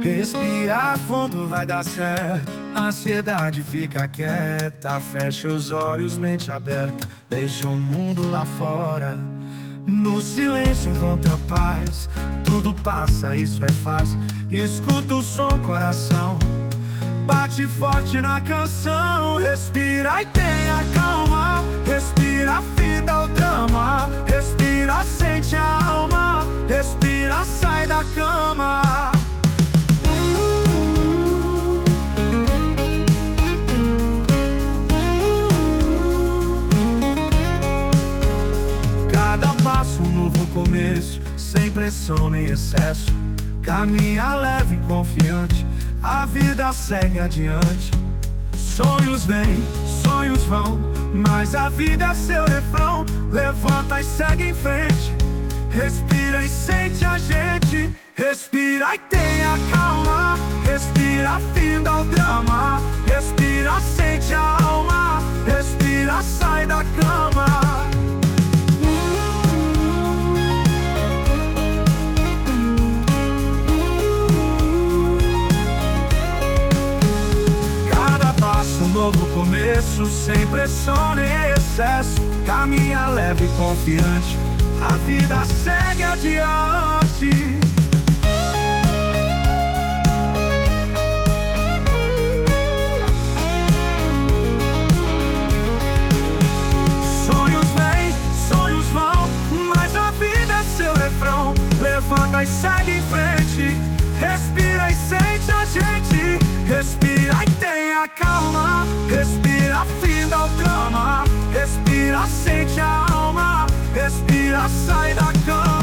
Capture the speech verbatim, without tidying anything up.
Respira fundo, vai dar certo. Ansiedade fica quieta. Fecha os olhos, mente aberta. Deixa o mundo lá fora. No silêncio encontra paz. Tudo passa, isso é fácil. Escuta o som, coração bate forte na canção. Respira e tenha calma. Respira, finda o drama. Respira, sente a alma. Respira, sai da cama. Cada passo um novo começo, sem pressão nem excesso. Caminha leve e confiante, a vida segue adiante. Sonhos vêm, sonhos vão, mas a vida é seu refrão. Levanta e segue em frente. Respira e sente a gente. Respira e tenha calma. Respira, finda o drama. Respira, sente a alma. Respira, sai da cama. Um novo começo, sem pressão nem excesso. Caminha leve e confiante, a vida segue adiante. Sonhos vêm, sonhos vão, mas a vida é seu refrão. Levanta e segue em frente. Respira e sente a gente. Respira e tenha calma. Respira, finda o drama. Respira, sente a alma. Respira, sai da cama.